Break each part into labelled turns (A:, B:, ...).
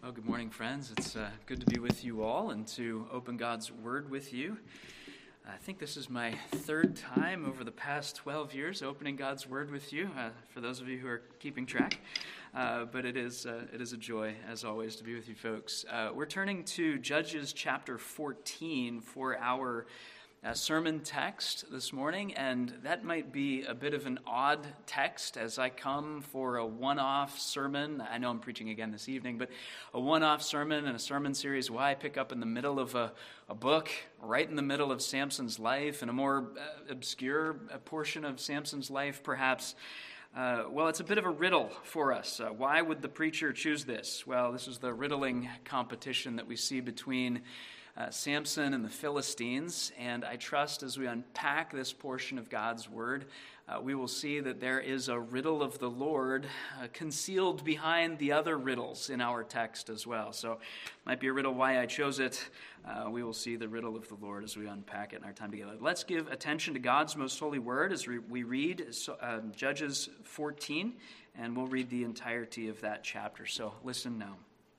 A: Well, good morning, friends. It's good to be with you all and to open God's Word with you. I think this is my third time over the past 12 years opening God's Word with you, for those of you who are keeping track. But it is a joy, as always, to be with you folks. We're turning to Judges chapter 14 for our sermon text this morning, and that might be a bit of an odd text as I come for a one-off sermon. I know I'm preaching again this evening, but a one-off sermon and a sermon series. Why I pick up in the middle of a book, right in the middle of Samson's life, and a more obscure portion of Samson's life, perhaps. Well, it's a bit of a riddle for us. Why would the preacher choose this? Well, this is the riddling competition that we see between Samson and the Philistines, and I trust as we unpack this portion of God's Word, we will see that there is a riddle of the Lord concealed behind the other riddles in our text as well. So it might be a riddle why I chose it. We will see the riddle of the Lord as we unpack it in our time together. Let's give attention to God's most holy Word as we read Judges 14, and we'll read the entirety of that chapter. So listen now.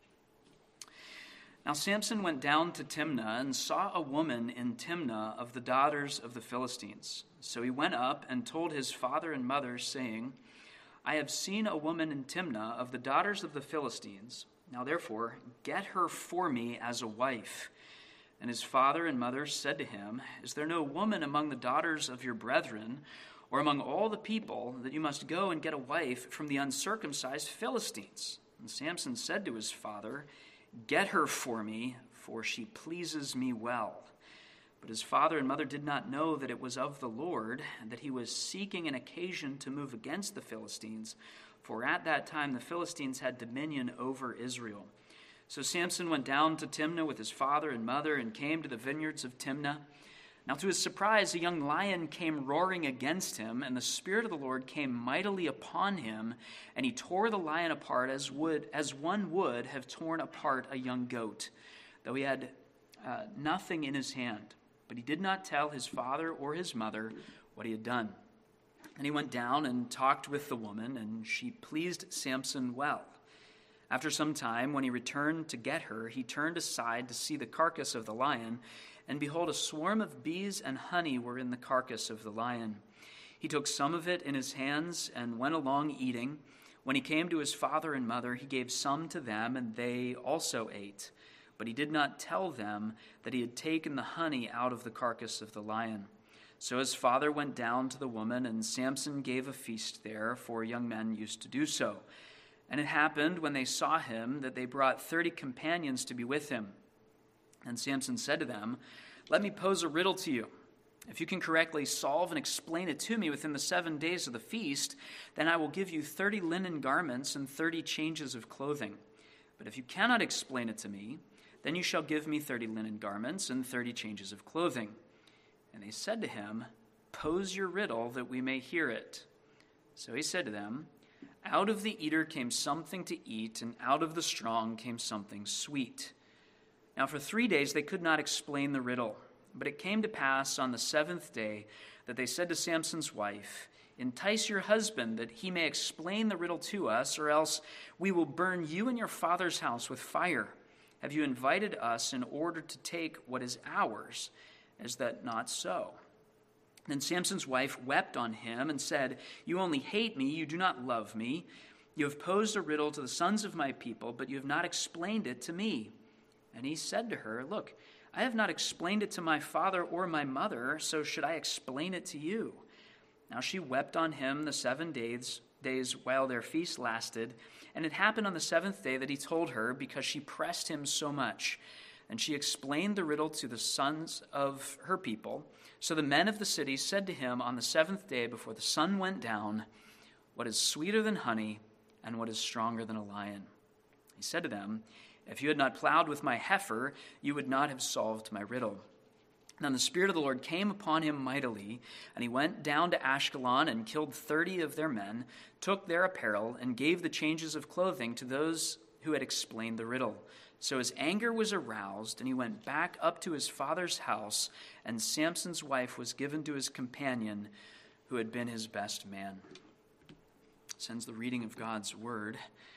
A: Now Samson went down to Timnah and saw a woman in Timnah of the daughters of the Philistines. So he went up and told his father and mother, saying, I have seen a woman in Timnah of the daughters of the Philistines. Now therefore, get her for me as a wife. And his father and mother said to him, Is there no woman among the daughters of your brethren, or among all the people, that you must go and get a wife from the uncircumcised Philistines? And Samson said to his father, Get her for me, for she pleases me well. But his father and mother did not know that it was of the Lord, and that he was seeking an occasion to move against the Philistines, for at that time the Philistines had dominion over Israel. So Samson went down to Timnah with his father and mother, and came to the vineyards of Timnah. Now to his surprise, a young lion came roaring against him, and the Spirit of the Lord came mightily upon him, and he tore the lion apart as one would have torn apart a young goat, though he had nothing in his hand. But he did not tell his father or his mother what he had done. And he went down and talked with the woman, and she pleased Samson well. After some time, when he returned to get her, he turned aside to see the carcass of the lion, and behold, a swarm of bees and honey were in the carcass of the lion. He took some of it in his hands and went along eating. When he came to his father and mother, he gave some to them, and they also ate. But he did not tell them that he had taken the honey out of the carcass of the lion. So his father went down to the woman, and Samson gave a feast there, for young men used to do so. And it happened, when they saw him, that they brought 30 companions to be with him. And Samson said to them, Let me pose a riddle to you. If you can correctly solve and explain it to me within the 7 days of the feast, then I will give you 30 linen garments and 30 changes of clothing. But if you cannot explain it to me, then you shall give me 30 linen garments and 30 changes of clothing. And they said to him, Pose your riddle that we may hear it. So he said to them, Out of the eater came something to eat, and out of the strong came something sweet. Now for 3 days they could not explain the riddle. But it came to pass on the 7th day that they said to Samson's wife, Entice your husband that he may explain the riddle to us, or else we will burn you and your father's house with fire. Have you invited us in order to take what is ours? Is that not so? Then Samson's wife wept on him and said, You only hate me, you do not love me. You have posed a riddle to the sons of my people, but you have not explained it to me. And he said to her, Look, I have not explained it to my father or my mother, so should I explain it to you? Now she wept on him the 7 days while their feast lasted. And it happened on the 7th day that he told her, because she pressed him so much. And she explained the riddle to the sons of her people. So the men of the city said to him on the 7th day before the sun went down, What is sweeter than honey, and what is stronger than a lion? He said to them, If you had not plowed with my heifer, you would not have solved my riddle. Then the Spirit of the Lord came upon him mightily, and he went down to Ashkelon and killed 30 of their men, took their apparel, and gave the changes of clothing to those who had explained the riddle. So his anger was aroused, and he went back up to his father's house, and Samson's wife was given to his companion, who had been his best man. This ends the reading of God's word.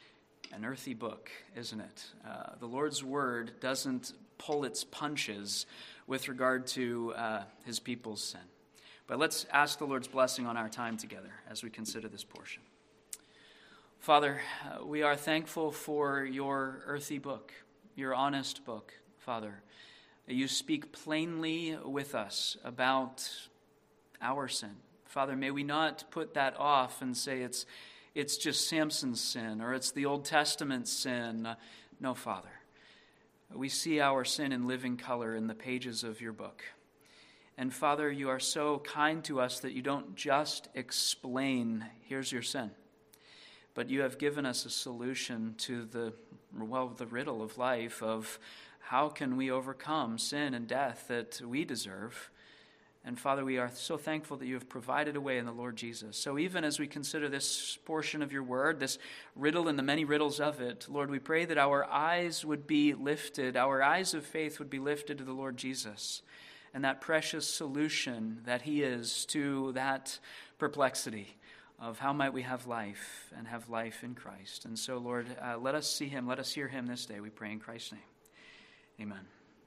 A: An earthy book, isn't it? The Lord's word doesn't pull its punches with regard to his people's sin. But let's ask the Lord's blessing on our time together as we consider this portion. Father, we are thankful for your earthy book, your honest book, Father. You speak plainly with us about our sin. Father, may we not put that off and say it's just Samson's sin or it's the Old Testament sin. No, Father. We see our sin in living color in the pages of your book. And Father, you are so kind to us that you don't just explain, here's your sin, but you have given us a solution to the riddle of life of how can we overcome sin and death that we deserve. And Father, we are so thankful that you have provided a way in the Lord Jesus. So even as we consider this portion of your word, this riddle and the many riddles of it, Lord, we pray that our eyes would be lifted, our eyes of faith would be lifted to the Lord Jesus and that precious solution that he is to that perplexity of how might we have life and have life in Christ. And so, Lord, let us see him, let us hear him this day, we pray in Christ's name. Amen.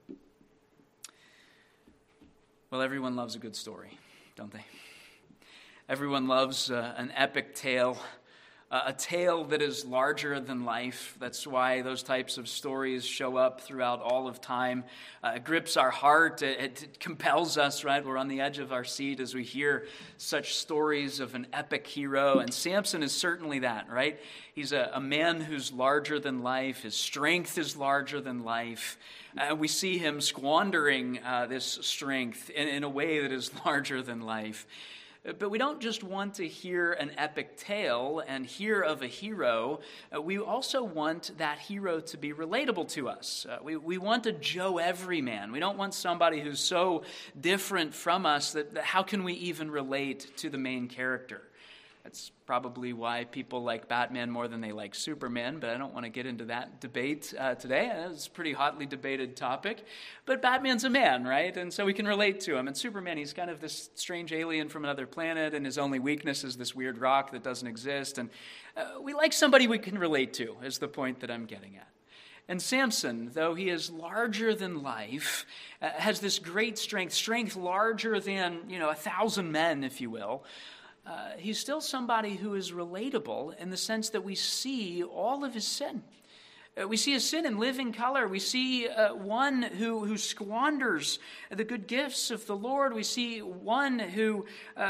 A: Well, everyone loves a good story, don't they? Everyone loves an epic tale, a tale that is larger than life. That's why those types of stories show up throughout all of time. It grips our heart. It compels us, right? We're on the edge of our seat as we hear such stories of an epic hero. And Samson is certainly that, right? He's a man who's larger than life. His strength is larger than life. We see him squandering this strength in a way that is larger than life. But we don't just want to hear an epic tale and hear of a hero. We also want that hero to be relatable to us. We want a Joe Everyman. We don't want somebody who's so different from us that how can we even relate to the main character? That's probably why people like Batman more than they like Superman, but I don't want to get into that debate today. It's a pretty hotly debated topic. But Batman's a man, right? And so we can relate to him. And Superman, he's kind of this strange alien from another planet, and his only weakness is this weird rock that doesn't exist. And we like somebody we can relate to, is the point that I'm getting at. And Samson, though he is larger than life, has this great strength larger than, 1,000 men, if you will. He's still somebody who is relatable in the sense that we see all of his sin. We see his sin in living color. We see one who squanders the good gifts of the Lord. We see one who,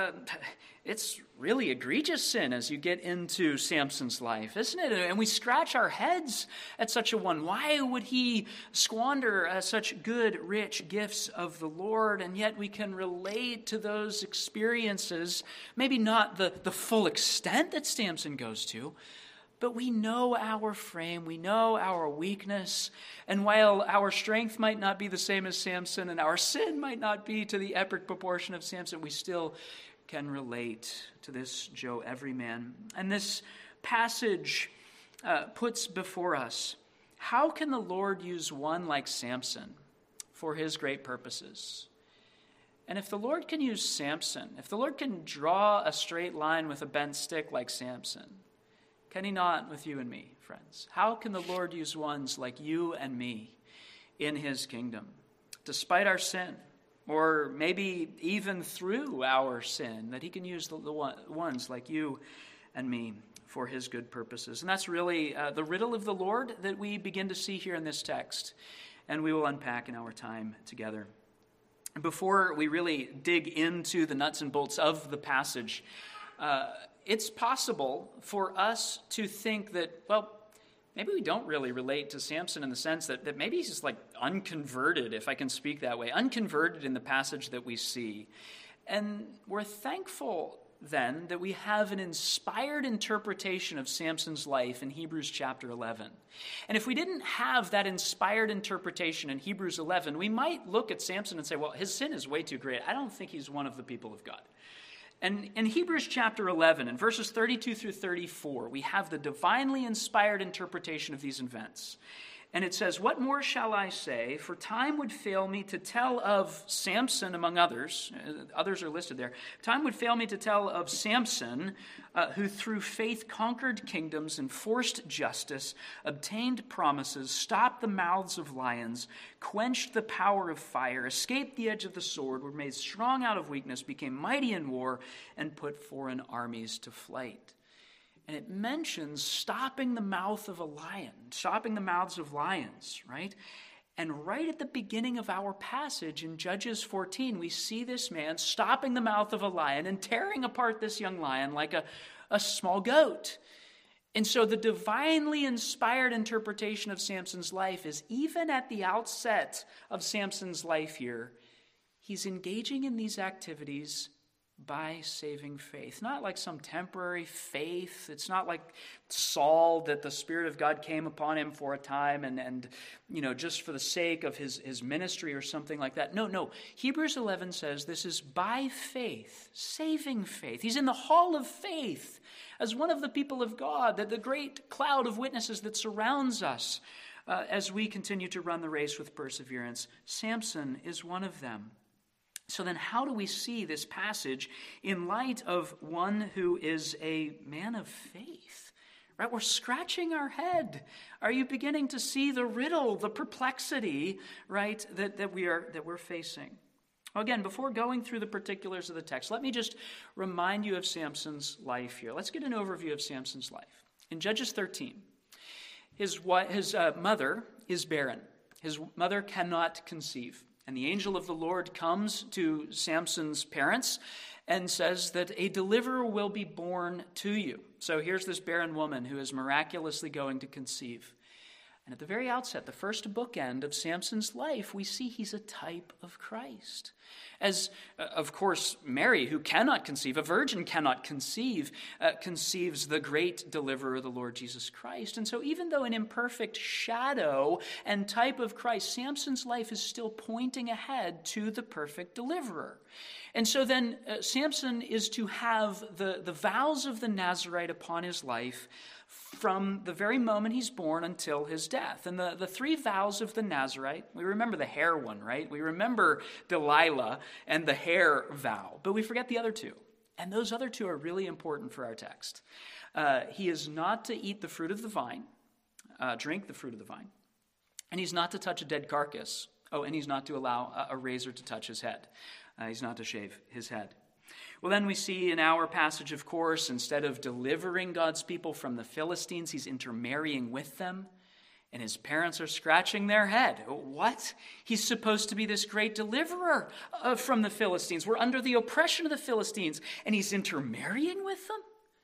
A: it's really egregious sin as you get into Samson's life, isn't it? And we scratch our heads at such a one. Why would he squander such good, rich gifts of the Lord? And yet we can relate to those experiences, maybe not the full extent that Samson goes to, but we know our frame, we know our weakness, and while our strength might not be the same as Samson, and our sin might not be to the epic proportion of Samson, we still can relate to this Joe Everyman. And this passage puts before us, how can the Lord use one like Samson for his great purposes? And if the Lord can use Samson, if the Lord can draw a straight line with a bent stick like Samson, can he not with you and me, friends? How can the Lord use ones like you and me in his kingdom, despite our sin, or maybe even through our sin, that he can use the ones like you and me for his good purposes? And that's really the riddle of the Lord that we begin to see here in this text, and we will unpack in our time together. Before we really dig into the nuts and bolts of the passage, it's possible for us to think that, well, maybe we don't really relate to Samson in the sense that maybe he's just like unconverted, if I can speak that way, unconverted in the passage that we see. And we're thankful then that we have an inspired interpretation of Samson's life in Hebrews chapter 11. And if we didn't have that inspired interpretation in Hebrews 11, we might look at Samson and say, well, his sin is way too great. I don't think he's one of the people of God. And in Hebrews chapter 11, in verses 32 through 34, we have the divinely inspired interpretation of these events. And it says, "What more shall I say? For time would fail me to tell of Samson, among others." Others are listed there. "Time would fail me to tell of Samson, who through faith conquered kingdoms, enforced justice, obtained promises, stopped the mouths of lions, quenched the power of fire, escaped the edge of the sword, were made strong out of weakness, became mighty in war, and put foreign armies to flight." And it mentions stopping the mouth of a lion, stopping the mouths of lions, right? And right at the beginning of our passage in Judges 14, we see this man stopping the mouth of a lion and tearing apart this young lion like a small goat. And so the divinely inspired interpretation of Samson's life is, even at the outset of Samson's life here, he's engaging in these activities by saving faith. Not like some temporary faith. It's not like Saul, that the Spirit of God came upon him for a time and just for the sake of his ministry or something like that. No. Hebrews 11 says this is by faith, saving faith. He's in the hall of faith as one of the people of God, that the great cloud of witnesses that surrounds us as we continue to run the race with perseverance. Samson is one of them. So then how do we see this passage in light of one who is a man of faith? Right? We're scratching our head. Are you beginning to see the riddle, the perplexity, right, that we're facing? Again, before going through the particulars of the text, let me just remind you of Samson's life here. Let's get an overview of Samson's life. In Judges 13, his mother is barren. His mother cannot conceive. And the angel of the Lord comes to Samson's parents and says that a deliverer will be born to you. So here's this barren woman who is miraculously going to conceive. And at the very outset, the first bookend of Samson's life, we see he's a type of Christ. As, of course, Mary, who cannot conceive, a virgin cannot conceive, conceives the great deliverer, the Lord Jesus Christ. And so even though an imperfect shadow and type of Christ, Samson's life is still pointing ahead to the perfect deliverer. And so then Samson is to have the vows of the Nazirite upon his life from the very moment he's born until his death. And the three vows of the Nazirite, we remember the hair one, right? We remember Delilah and the hair vow, but we forget the other two. And those other two are really important for our text. He is not to eat the fruit of the vine, drink the fruit of the vine, and he's not to touch a dead carcass. Oh, and he's not to allow a razor to touch his head. He's not to shave his head. Well, then we see in our passage, of course, instead of delivering God's people from the Philistines, he's intermarrying with them. And his parents are scratching their head. What? He's supposed to be this great deliverer from the Philistines. We're under the oppression of the Philistines, and he's intermarrying with them?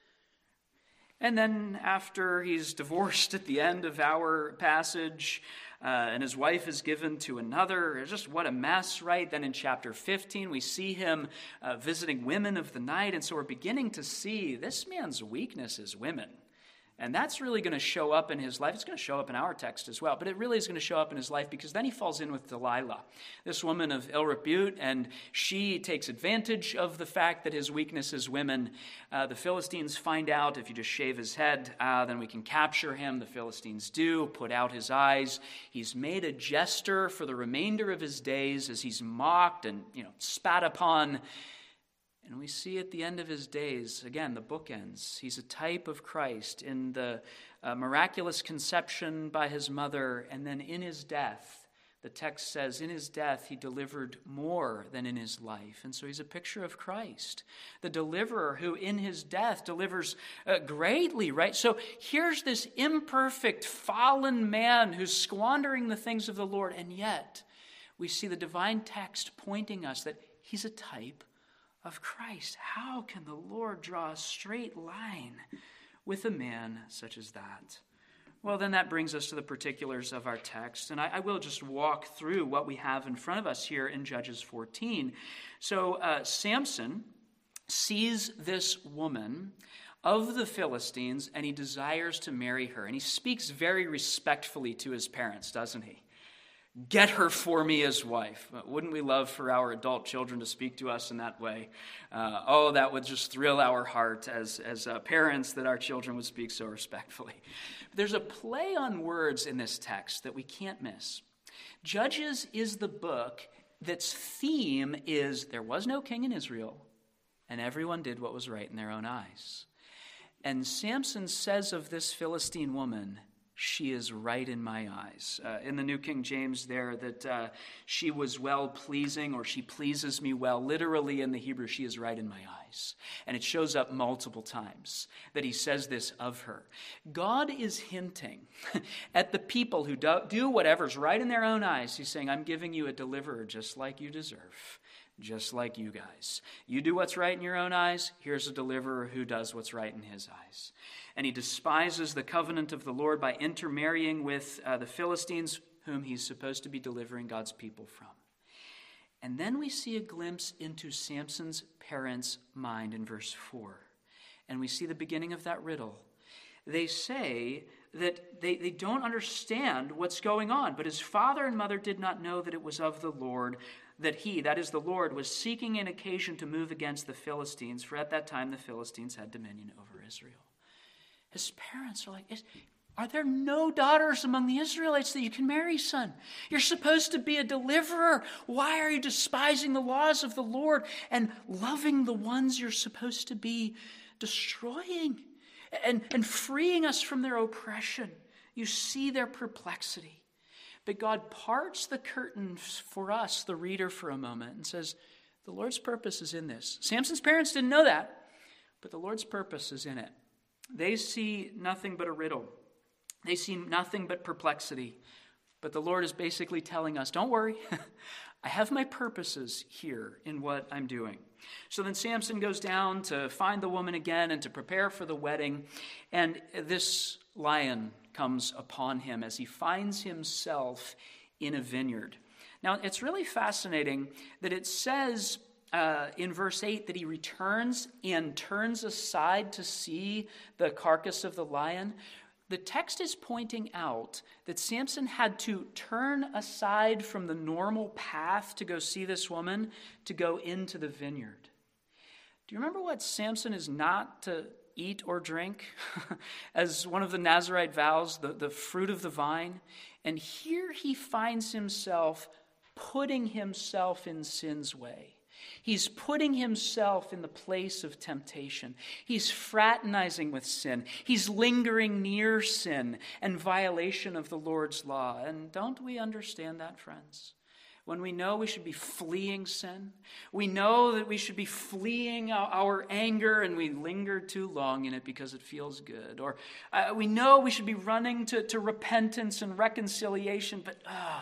A: And then after he's divorced at the end of our passage, and his wife is given to another, just what a mess, right? Then in chapter 15, we see him visiting women of the night, and so we're beginning to see this man's weakness is women. And that's really going to show up in his life. It's going to show up in our text as well, but it really is going to show up in his life because then he falls in with Delilah, this woman of ill repute, and she takes advantage of the fact that his weakness is women. The Philistines find out if you just shave his head, then we can capture him. The Philistines do, put out his eyes. He's made a jester for the remainder of his days as he's mocked and spat upon. And we see at the end of his days, again, the bookends. He's a type of Christ in the miraculous conception by his mother, and then in his death. The text says, in his death, he delivered more than in his life. And so he's a picture of Christ, the deliverer who in his death delivers greatly, right? So here's this imperfect, fallen man who's squandering the things of the Lord, and yet we see the divine text pointing us that he's a type of Christ. How can the Lord draw a straight line with a man such as that? Well, then that brings us to the particulars of our text, and I will just walk through what we have in front of us here in Judges 14. So Samson sees this woman of the Philistines, and he desires to marry her, and he speaks very respectfully to his parents, doesn't he? Get her for me as wife. Wouldn't we love for our adult children to speak to us in that way? That would just thrill our heart as parents, that our children would speak so respectfully. But there's a play on words in this text that we can't miss. Judges is the book that's theme is there was no king in Israel, and everyone did what was right in their own eyes. And Samson says of this Philistine woman, she is right in my eyes. In the New King James there, that she was well-pleasing, or she pleases me well. Literally in the Hebrew, she is right in my eyes. And it shows up multiple times that he says this of her. God is hinting at the people who do whatever's right in their own eyes. He's saying, I'm giving you a deliverer just like you deserve. Just like you guys. You do what's right in your own eyes, here's a deliverer who does what's right in his eyes. And he despises the covenant of the Lord by intermarrying with the Philistines, whom he's supposed to be delivering God's people from. And then we see a glimpse into Samson's parents' mind in verse 4. And we see the beginning of that riddle. They say that they don't understand what's going on, but his father and mother did not know that it was of the Lord, that he, that is the Lord, was seeking an occasion to move against the Philistines, for at that time the Philistines had dominion over Israel. His parents are like, are there no daughters among the Israelites that you can marry, son? You're supposed to be a deliverer. Why are you despising the laws of the Lord and loving the ones you're supposed to be destroying and freeing us from their oppression? You see their perplexity. But God parts the curtains for us, the reader, for a moment and says, the Lord's purpose is in this. Samson's parents didn't know that, but the Lord's purpose is in it. They see nothing but a riddle. They see nothing but perplexity. But the Lord is basically telling us, don't worry, I have my purposes here in what I'm doing. So then Samson goes down to find the woman again and to prepare for the wedding. And this lion comes upon him as he finds himself in a vineyard. Now, it's really fascinating that it says in verse 8 that he returns and turns aside to see the carcass of the lion. The text is pointing out that Samson had to turn aside from the normal path to go see this woman, to go into the vineyard. Do you remember what Samson is not to eat or drink? As one of the Nazirite vows, the fruit of the vine. And here he finds himself putting himself in sin's way. He's putting himself in the place of temptation. He's fraternizing with sin. He's lingering near sin and violation of the Lord's law. And don't we understand that, friends? When we know we should be fleeing sin, we know that we should be fleeing our anger, and we linger too long in it because it feels good. Or we know we should be running to repentance and reconciliation, but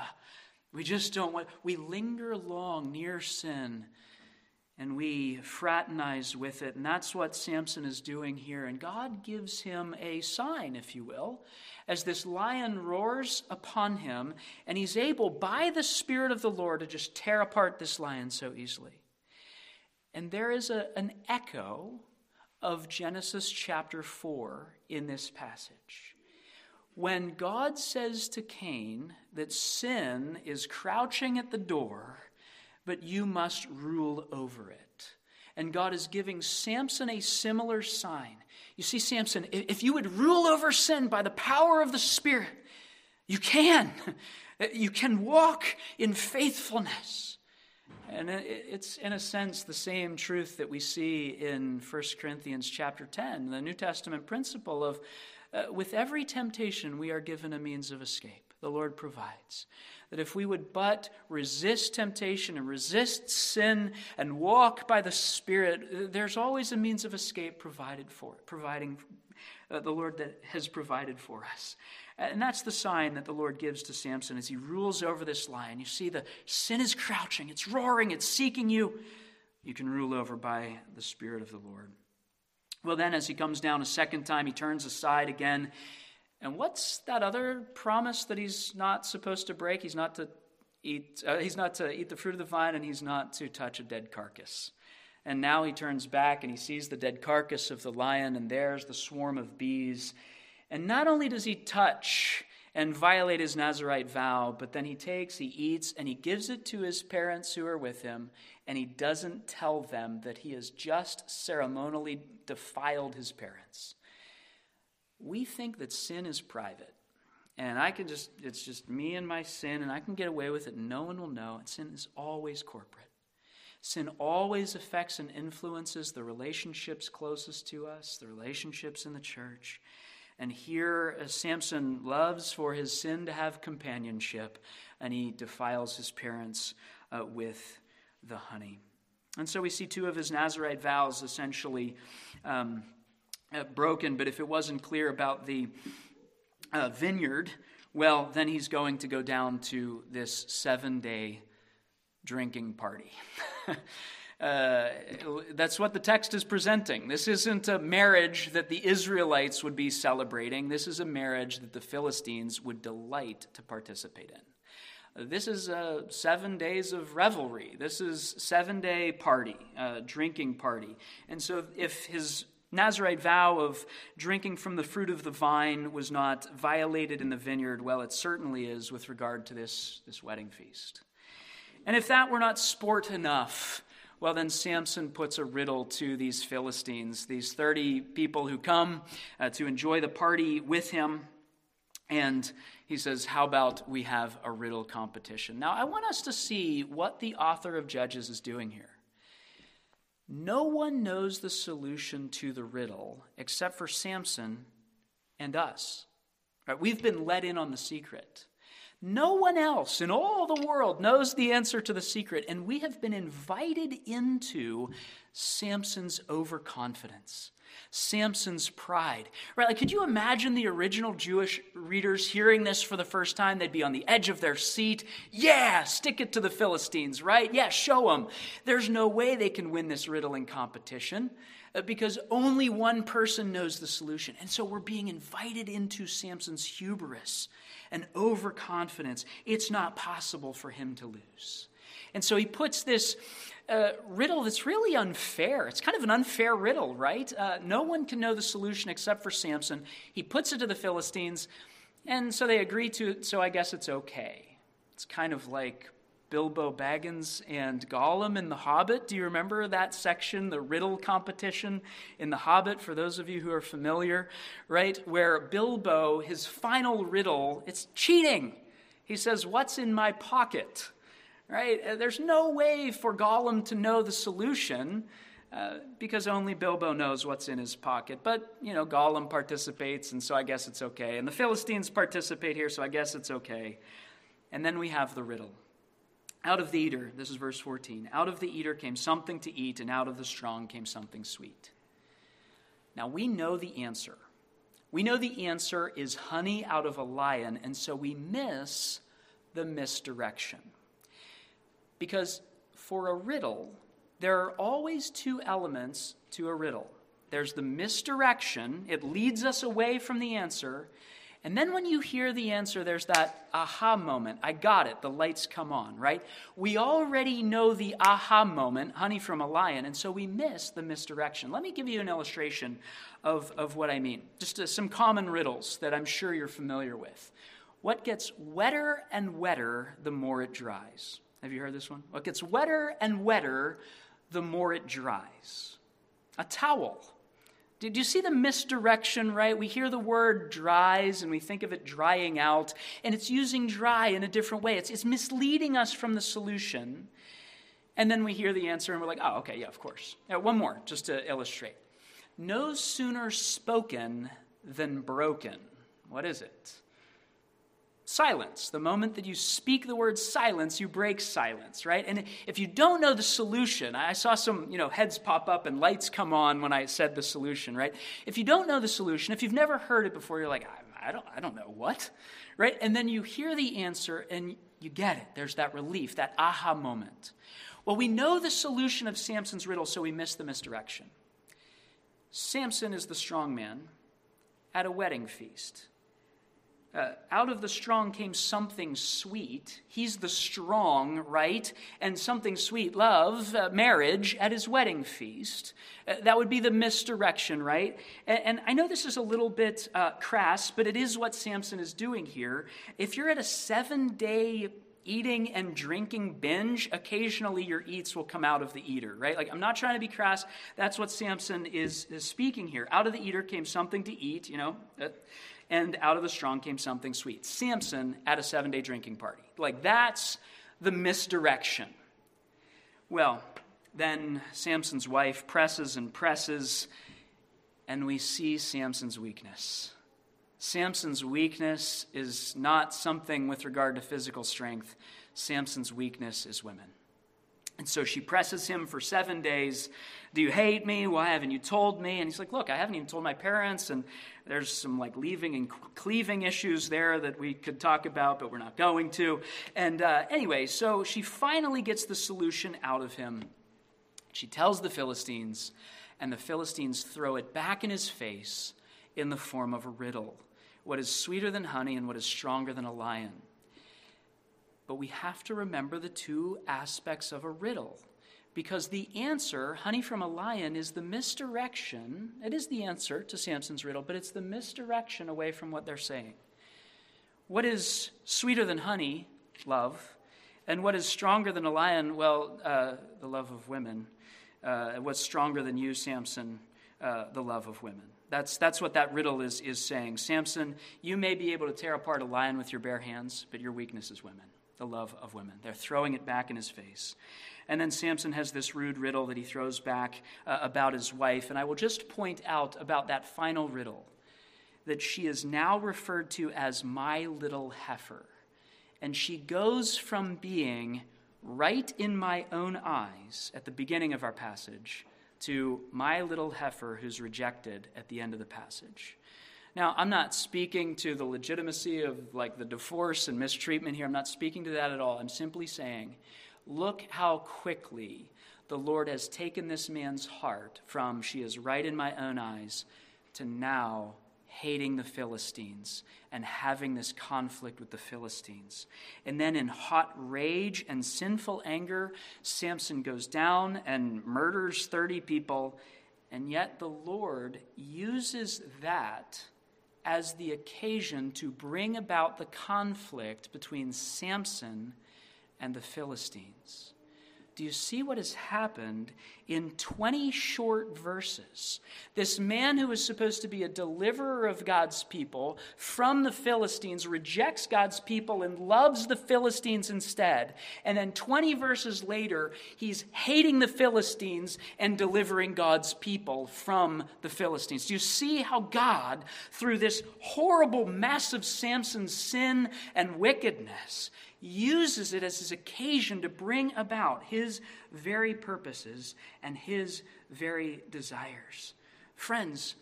A: we just don't want. We linger long near sin, and we fraternize with it. And that's what Samson is doing here. And God gives him a sign, if you will, as this lion roars upon him, and he's able, by the Spirit of the Lord, to just tear apart this lion so easily. And there is an echo of Genesis chapter 4 in this passage. When God says to Cain that sin is crouching at the door, but you must rule over it. And God is giving Samson a similar sign. You see, Samson, if you would rule over sin by the power of the Spirit, you can. You can walk in faithfulness. And it's, in a sense, the same truth that we see in 1 Corinthians chapter 10, the New Testament principle of, with every temptation, we are given a means of escape. The Lord provides. That if we would but resist temptation and resist sin and walk by the Spirit, there's always a means of escape providing the Lord that has provided for us. And that's the sign that the Lord gives to Samson as he rules over this lion. You see, the sin is crouching, it's roaring, it's seeking you. You can rule over by the Spirit of the Lord. Well, then, as he comes down a second time, he turns aside again. And what's that other promise that he's not supposed to break? He's not to eat the fruit of the vine, and he's not to touch a dead carcass. And now he turns back and he sees the dead carcass of the lion, and there's the swarm of bees. And not only does he touch and violate his Nazirite vow, but then he eats, and he gives it to his parents who are with him, and he doesn't tell them that he has just ceremonially defiled his parents. We think that sin is private, and it's just me and my sin, and I can get away with it, and no one will know, and sin is always corporate. Sin always affects and influences the relationships closest to us, the relationships in the church. And here, Samson loves for his sin to have companionship, and he defiles his parents with the honey. And so we see two of his Nazirite vows essentially broken, but if it wasn't clear about the vineyard, well, then he's going to go down to this 7-day drinking party. That's what the text is presenting. This isn't a marriage that the Israelites would be celebrating. This is a marriage that the Philistines would delight to participate in. This is 7 days of revelry. This is 7-day party, drinking party. And so if his Nazirite vow of drinking from the fruit of the vine was not violated in the vineyard, well, it certainly is with regard to this wedding feast. And if that were not sport enough, well, then Samson puts a riddle to these Philistines, these 30 people who come to enjoy the party with him. And he says, how about we have a riddle competition? Now, I want us to see what the author of Judges is doing here. No one knows the solution to the riddle except for Samson and us. Right? We've been let in on the secret. No one else in all the world knows the answer to the secret, and we have been invited into Samson's overconfidence, Samson's pride. Right? Like, could you imagine the original Jewish readers hearing this for the first time? They'd be on the edge of their seat. Yeah, stick it to the Philistines, right? Yeah, show them. There's no way they can win this riddling competition because only one person knows the solution. And so we're being invited into Samson's hubris and overconfidence. It's not possible for him to lose. And so he puts this riddle that's really unfair. It's kind of an unfair riddle, right? No one can know the solution except for Samson. He puts it to the Philistines, and so they agree to it, so I guess it's okay. It's kind of like Bilbo Baggins and Gollum in The Hobbit. Do you remember that section, the riddle competition in The Hobbit, for those of you who are familiar, right? Where Bilbo, his final riddle, it's cheating. He says, "What's in my pocket?" Right? There's no way for Gollum to know the solution because only Bilbo knows what's in his pocket. But, Gollum participates, and so I guess it's okay. And the Philistines participate here, so I guess it's okay. And then we have the riddle. Out of the eater, this is verse 14, out of the eater came something to eat, and out of the strong came something sweet. Now we know the answer. We know the answer is honey out of a lion, and so we miss the misdirection. Because for a riddle, there are always two elements to a riddle. There's the misdirection. It leads us away from the answer. And then when you hear the answer, there's that aha moment. I got it. The lights come on, right? We already know the aha moment, honey from a lion, and so we miss the misdirection. Let me give you an illustration of what I mean. Just some common riddles that I'm sure you're familiar with. What gets wetter and wetter the more it dries? Have you heard this one? What gets wetter and wetter the more it dries? A towel. Did you see the misdirection, right? We hear the word dries and we think of it drying out, and it's using dry in a different way. It's misleading us from the solution. And then we hear the answer and we're like, oh, okay, yeah, of course. Now, one more, just to illustrate. No sooner spoken than broken. What is it? Silence. The moment that you speak the word silence, you break silence, right? And if you don't know the solution, I saw some, heads pop up and lights come on when I said the solution, right? If you don't know the solution, if you've never heard it before, you're like, I don't know what, right? And then you hear the answer and you get it. There's that relief, that aha moment. Well, we know the solution of Samson's riddle, so we miss the misdirection. Samson is the strong man at a wedding feast. Out of the strong came something sweet. He's the strong, right? And something sweet, love, marriage at his wedding feast. That would be the misdirection, right? And I know this is a little bit crass, but it is what Samson is doing here. If you're at a 7-day eating and drinking binge, occasionally your eats will come out of the eater, right? Like, I'm not trying to be crass. That's what Samson is speaking here. Out of the eater came something to eat, and out of the strong came something sweet. Samson at a 7-day drinking party. Like, that's the misdirection. Well, then Samson's wife presses and presses, and we see Samson's weakness. Samson's weakness is not something with regard to physical strength. Samson's weakness is women. And so she presses him for 7 days. Do you hate me? Why haven't you told me? And he's like, look, I haven't even told my parents. And there's some leaving and cleaving issues there that we could talk about, but we're not going to. And anyway, so she finally gets the solution out of him. She tells the Philistines, and the Philistines throw it back in his face in the form of a riddle. What is sweeter than honey and what is stronger than a lion? But we have to remember the two aspects of a riddle, because the answer, honey from a lion, is the misdirection. It is the answer to Samson's riddle, but it's the misdirection away from what they're saying. What is sweeter than honey? Love. And what is stronger than a lion? Well, the love of women. What's stronger than you, Samson? The love of women. That's what that riddle is saying. Samson, you may be able to tear apart a lion with your bare hands, but your weakness is women. The love of women. They're throwing it back in his face. And then Samson has this rude riddle that he throws back about his wife. And I will just point out about that final riddle that she is now referred to as my little heifer. And she goes from being right in my own eyes at the beginning of our passage to my little heifer who's rejected at the end of the passage. Now, I'm not speaking to the legitimacy of the divorce and mistreatment here. I'm not speaking to that at all. I'm simply saying, look how quickly the Lord has taken this man's heart from she is right in my own eyes to now hating the Philistines and having this conflict with the Philistines. And then in hot rage and sinful anger, Samson goes down and murders 30 people. And yet the Lord uses that as the occasion to bring about the conflict between Samson and the Philistines. Do you see what has happened in 20 short verses? This man who is supposed to be a deliverer of God's people from the Philistines rejects God's people and loves the Philistines instead. And then 20 verses later, he's hating the Philistines and delivering God's people from the Philistines. Do you see how God, through this horrible mess of Samson's sin and wickedness, uses it as his occasion to bring about his very purposes and his very desires? Friends,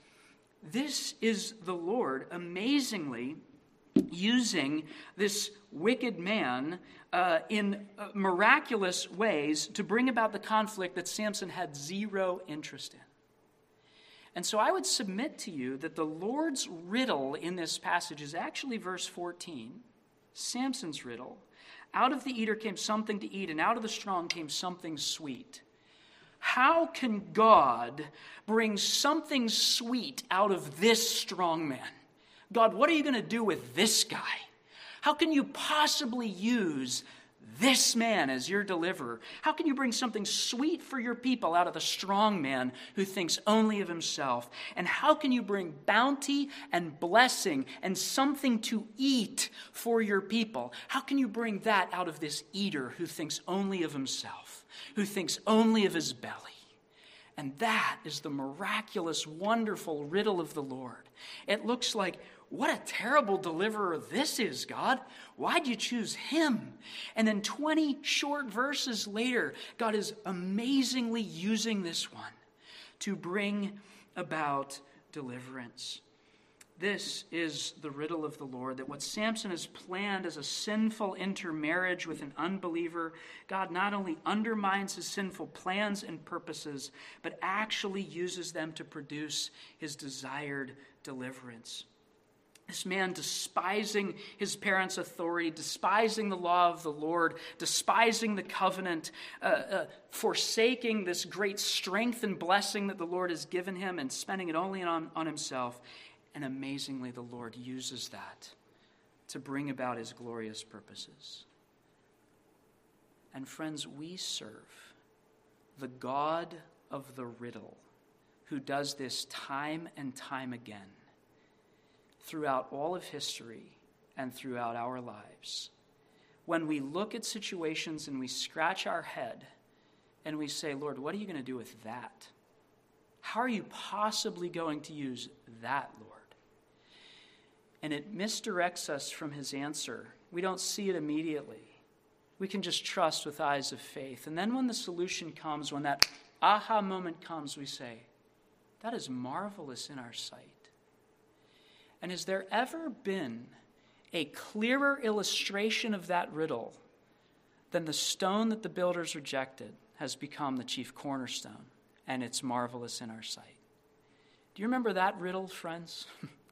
A: this is the Lord amazingly using this wicked man in miraculous ways to bring about the conflict that Samson had zero interest in. And so I would submit to you that the Lord's riddle in this passage is actually verse 14, Samson's riddle. Out of the eater came something to eat, and out of the strong came something sweet. How can God bring something sweet out of this strong man? God, what are you going to do with this guy? How can you possibly use this man as your deliverer? How can you bring something sweet for your people out of the strong man who thinks only of himself? And how can you bring bounty and blessing and something to eat for your people? How can you bring that out of this eater who thinks only of himself, who thinks only of his belly? And that is the miraculous, wonderful riddle of the Lord. It looks like, what a terrible deliverer this is, God. Why'd you choose him? And then 20 short verses later, God is amazingly using this one to bring about deliverance. This is the riddle of the Lord, that what Samson has planned as a sinful intermarriage with an unbeliever, God not only undermines his sinful plans and purposes, but actually uses them to produce his desired deliverance. This man despising his parents' authority, despising the law of the Lord, despising the covenant, forsaking this great strength and blessing that the Lord has given him and spending it only on himself. And amazingly, the Lord uses that to bring about his glorious purposes. And friends, we serve the God of the riddle who does this time and time again throughout all of history and throughout our lives. When we look at situations and we scratch our head and we say, Lord, what are you going to do with that? How are you possibly going to use that, Lord? And it misdirects us from his answer. We don't see it immediately. We can just trust with eyes of faith. And then when the solution comes, when that aha moment comes, we say, that is marvelous in our sight. And has there ever been a clearer illustration of that riddle than the stone that the builders rejected has become the chief cornerstone, and it's marvelous in our sight? Do you remember that riddle, friends?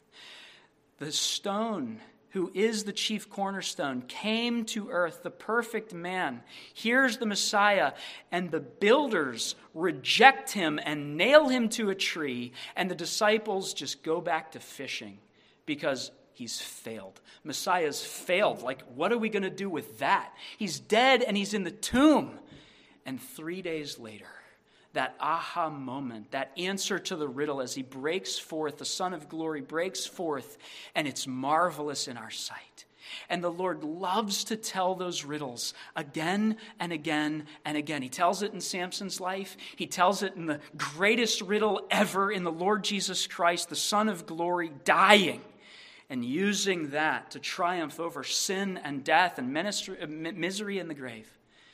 A: The stone who is the chief cornerstone came to earth, the perfect man. Here's the Messiah, and the builders reject him and nail him to a tree, and the disciples just go back to fishing because he's failed. Messiah's failed. Like, what are we going to do with that? He's dead and he's in the tomb. And 3 days later, that aha moment, that answer to the riddle as he breaks forth, the Son of Glory breaks forth, and it's marvelous in our sight. And the Lord loves to tell those riddles again and again and again. He tells it in Samson's life. He tells it in the greatest riddle ever in the Lord Jesus Christ, the Son of Glory, dying and using that to triumph over sin and death and misery in the grave.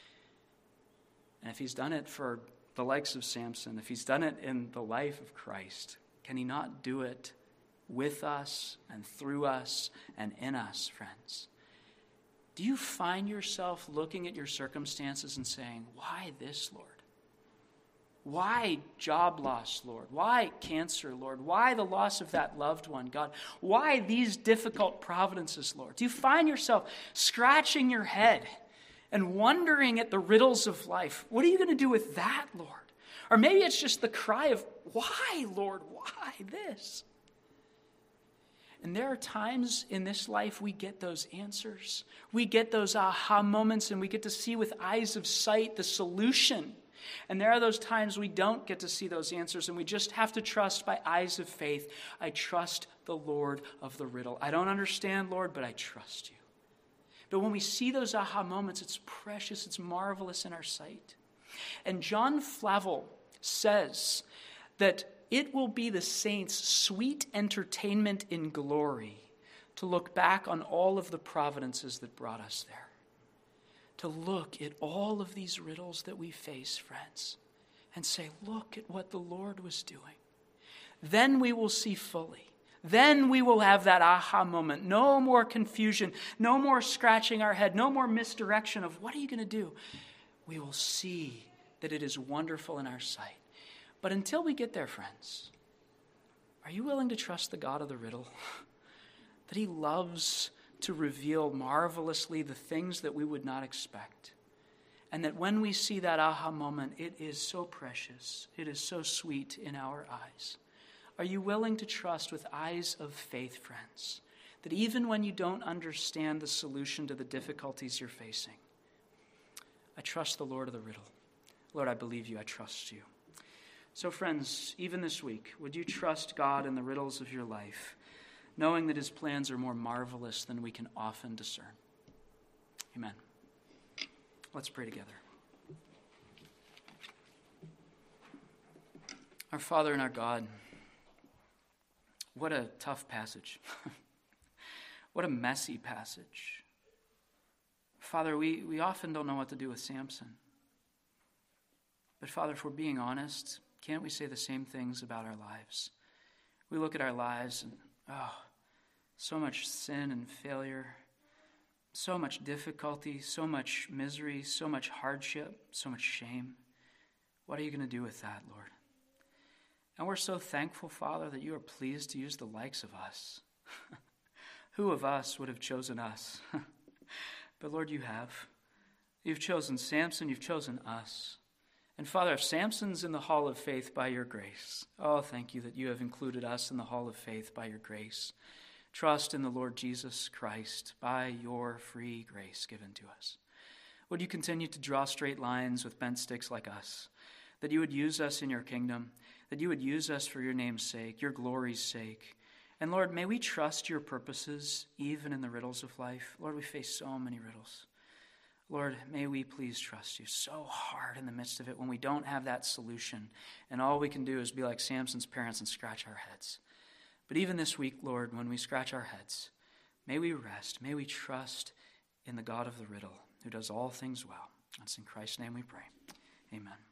A: And if he's done it for the likes of Samson, if he's done it in the life of Christ, can he not do it with us and through us and in us, friends? Do you find yourself looking at your circumstances and saying, why this, Lord? Why job loss, Lord? Why cancer, Lord? Why the loss of that loved one, God? Why these difficult providences, Lord? Do you find yourself scratching your head and wondering at the riddles of life? What are you going to do with that, Lord? Or maybe it's just the cry of, why, Lord? Why this? And there are times in this life we get those answers. We get those aha moments, and we get to see with eyes of sight the solution. And there are those times we don't get to see those answers, and we just have to trust by eyes of faith. I trust the Lord of the riddle. I don't understand, Lord, but I trust you. But when we see those aha moments, it's precious, it's marvelous in our sight. And John Flavel says that it will be the saints' sweet entertainment in glory to look back on all of the providences that brought us there. To look at all of these riddles that we face, friends, and say, look at what the Lord was doing. Then we will see fully. Then we will have that aha moment. No more confusion, no more scratching our head, no more misdirection of what are you going to do? We will see that it is wonderful in our sight. But until we get there, friends, are you willing to trust the God of the riddle? That he loves to reveal marvelously the things that we would not expect. And that when we see that aha moment, it is so precious. It is so sweet in our eyes. Are you willing to trust with eyes of faith, friends, that even when you don't understand the solution to the difficulties you're facing, I trust the Lord of the riddle. Lord, I believe you. I trust you. So, friends, even this week, would you trust God in the riddles of your life, knowing that his plans are more marvelous than we can often discern? Amen. Let's pray together. Our Father and our God, what a tough passage. What a messy passage. Father, we often don't know what to do with Samson. But Father, if we're being honest, can't we say the same things about our lives? We look at our lives and, so much sin and failure, so much difficulty, so much misery, so much hardship, so much shame. What are you going to do with that, Lord? And we're so thankful, Father, that you are pleased to use the likes of us. Who of us would have chosen us? But Lord, you have. You've chosen Samson, you've chosen us. And Father, if Samson's in the hall of faith by your grace, oh, thank you that you have included us in the hall of faith by your grace. Trust in the Lord Jesus Christ by your free grace given to us. Would you continue to draw straight lines with bent sticks like us, that you would use us in your kingdom, that you would use us for your name's sake, your glory's sake. And Lord, may we trust your purposes even in the riddles of life. Lord, we face so many riddles. Lord, may we please trust you so hard in the midst of it when we don't have that solution, and all we can do is be like Samson's parents and scratch our heads. But even this week, Lord, when we scratch our heads, may we rest, may we trust in the God of the riddle, who does all things well. It's in Christ's name we pray. Amen.